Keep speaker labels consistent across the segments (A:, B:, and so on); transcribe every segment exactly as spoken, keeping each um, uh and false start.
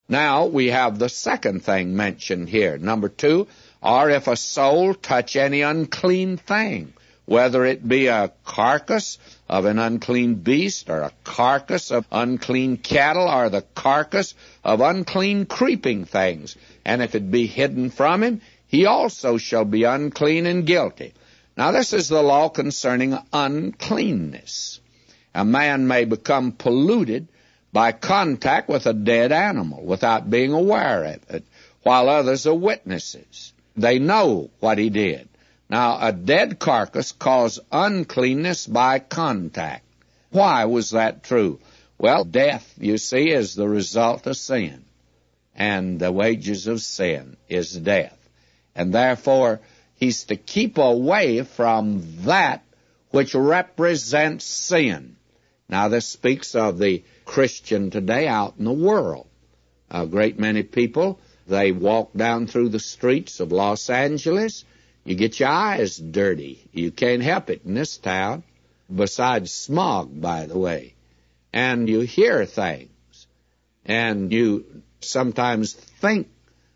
A: Now we have the second thing mentioned here. Number two, or if a soul touch any unclean thing, whether it be a carcass of an unclean beast, or a carcass of unclean cattle, or the carcass of unclean creeping things, and if it be hidden from him, he also shall be unclean and guilty. Now this is the law concerning uncleanness. A man may become polluted by contact with a dead animal without being aware of it, while others are witnesses. They know what he did. Now, a dead carcass caused uncleanness by contact. Why was that true? Well, death, you see, is the result of sin, and the wages of sin is death. And therefore, he's to keep away from that which represents sin. Now, this speaks of the Christian today out in the world. A great many people, they walk down through the streets of Los Angeles. You get your eyes dirty. You can't help it in this town, besides smog, by the way. And you hear things, and you sometimes think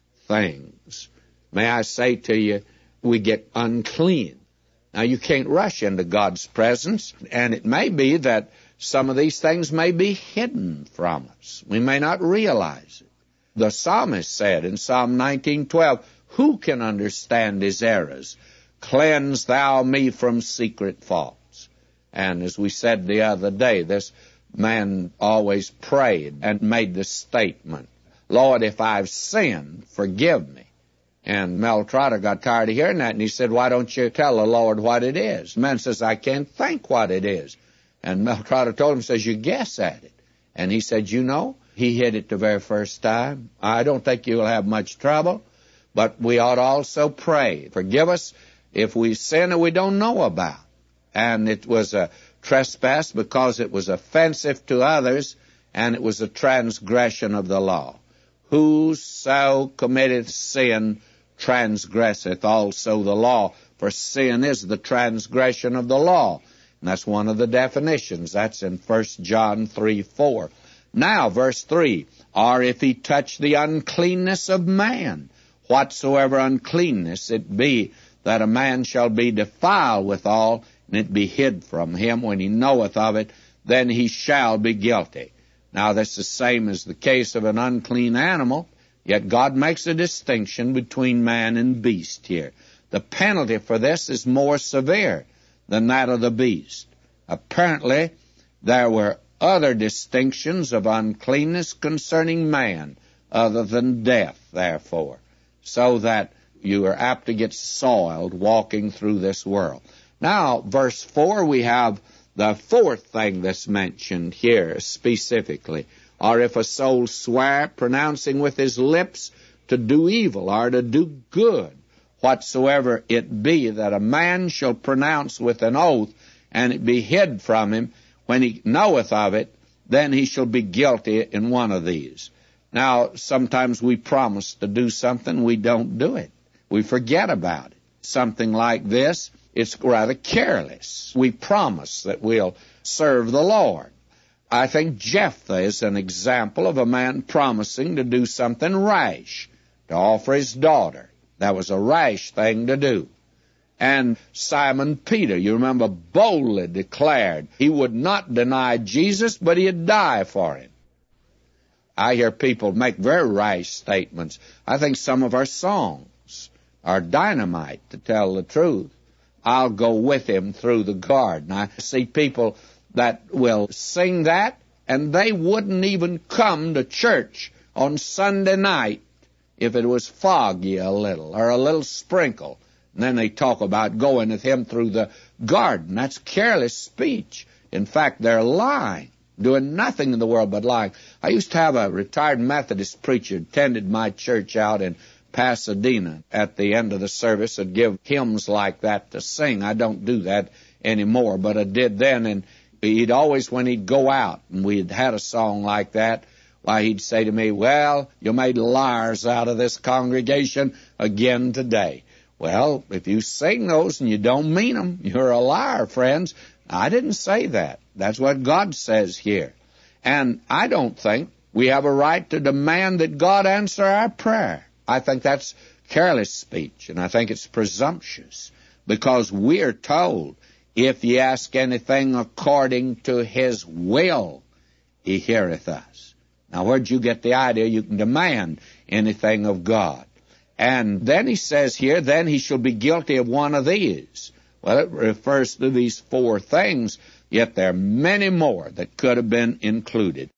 A: things. May I say to you, we get unclean. Now, you can't rush into God's presence, and it may be that some of these things may be hidden from us. We may not realize it. The psalmist said in Psalm nineteen twelve, who can understand his errors? Cleanse thou me from secret faults. And as we said the other day, this man always prayed and made the statement, Lord, if I've sinned, forgive me. And Mel Trotter got tired of hearing that, and he said, why don't you tell the Lord what it is? The man says, I can't think what it is. And Mel Trotter told him, says, you guess at it. And he said, you know, he hit it the very first time. I don't think you'll have much trouble, but we ought also pray. Forgive us if we sin that we don't know about. And it was a trespass because it was offensive to others, and it was a transgression of the law. Whoso committeth sin transgresseth also the law, for sin is the transgression of the law. And that's one of the definitions. That's in First John three four. Now, verse three, or if he touch the uncleanness of man, whatsoever uncleanness it be, that a man shall be defiled withal, and it be hid from him when he knoweth of it, then he shall be guilty. Now, that's the same as the case of an unclean animal, yet God makes a distinction between man and beast here. The penalty for this is more severe than that of the beast. Apparently, there were other distinctions of uncleanness concerning man, other than death, therefore, so that you are apt to get soiled walking through this world. Now, verse four, we have the fourth thing that's mentioned here specifically. Or if a soul swear, pronouncing with his lips to do evil or to do good, whatsoever it be that a man shall pronounce with an oath, and it be hid from him, when he knoweth of it, then he shall be guilty in one of these. Now, sometimes we promise to do something, we don't do it. We forget about it. Something like this, it's rather careless. We promise that we'll serve the Lord. I think Jephthah is an example of a man promising to do something rash, to offer his daughter. That was a rash thing to do. And Simon Peter, you remember, boldly declared he would not deny Jesus, but he'd die for him. I hear people make very rash statements. I think some of our songs are dynamite, to tell the truth. I'll go with him through the garden. I see people that will sing that, and they wouldn't even come to church on Sunday night if it was foggy a little, or a little sprinkle. And then they talk about going with him through the garden. That's careless speech. In fact, they're lying, doing nothing in the world but lying. I used to have a retired Methodist preacher attended my church out in Pasadena. At the end of the service, would give hymns like that to sing. I don't do that anymore, but I did then. And he'd always, when he'd go out and we'd had a song like that, why, he'd say to me, well, you made liars out of this congregation again today. Well, if you sing those and you don't mean them, you're a liar, friends. I didn't say that. That's what God says here. And I don't think we have a right to demand that God answer our prayer. I think that's careless speech, and I think it's presumptuous, because we are told, if ye ask anything according to his will, he heareth us. Now, where'd you get the idea you can demand anything of God? And then he says here, then he shall be guilty of one of these. Well, it refers to these four things, yet there are many more that could have been included.